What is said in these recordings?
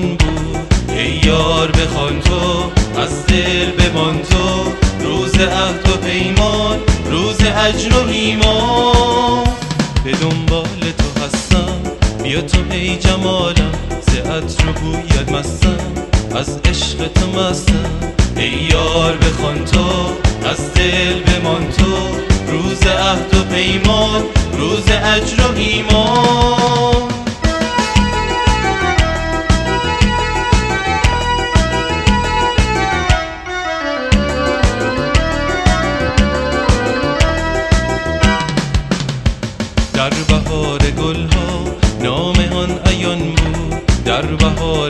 همان بود. ای یار بخوان تو، از دل بمان تو، روز عهد و پیمان، روز اجر و ایمان. به دنبال تو هستم، بیا تو ای جمالم، ز عطر و بویت مستم، از عشق تو مستم. ای یار بخوان تو، از دل بمان تو، روز عهد و پیمان، روز اجر و ایمان. در بهار گلها نام آن عیان بود، در بهار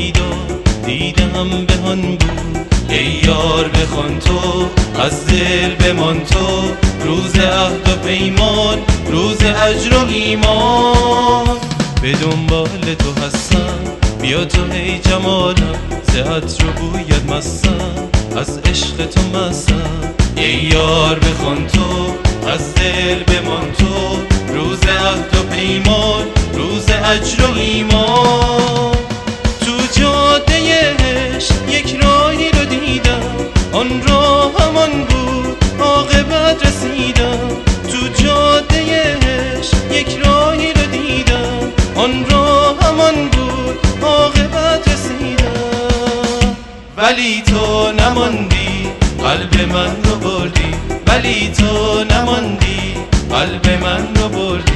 دیدم بهان بود. ای یار بخوان تو، از دل بمان تو، روز عهد و پیمان، روز اجر و ایمان. به دنبال تو هستم، بیا تو ای جمالم، ز عطر و بویت مستم، از عشق تو مستم. ای یار بخوان تو، از دل بمان تو، روز عهد و پیمان، روز اجر و ایمان. تو جاده عشق یک راهی رو دیدم، آن راه همان بود، عاقبت رسیدم. تو جاده عشق یک راهی رو دیدم، آن راه همان بود، عاقبت رسیدم. ولی تو نماندی، قلب من رو بردی، ولی تو نماندی، قلب من رو بردی.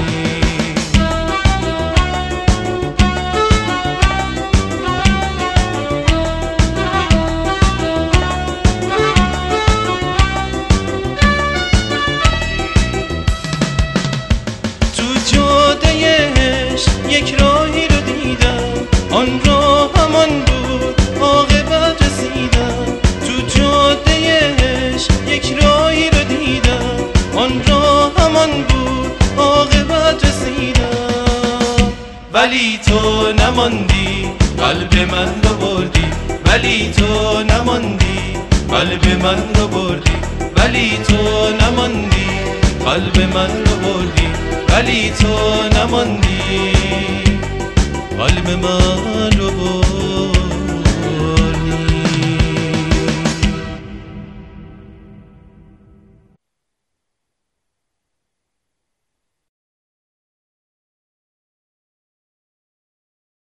تو جاده عشق یک راهی رو دیدم، آن راه همان بود، عاقبت رسیدم. تو جاده عشق یک راهی رو دیدم، آن راه همان بود، عاقبت رسیدم. ولی تو نماندی، قلب من رو بردی، ولی تو نماندی، قلب من رو بردی، ولی تو نماندی، قلب من رو بردی، ولی تو نماندی، قلب من رو بردی.